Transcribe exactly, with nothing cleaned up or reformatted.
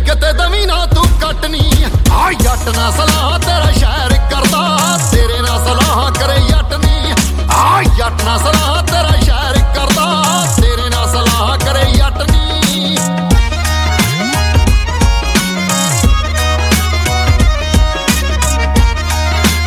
ਕਿਤੇ ਦਵੀ ਨਾ ਤੂੰ ਕੱਟਨੀ ਆ ਜੱਟ ਨਾ ਸਲਾਹ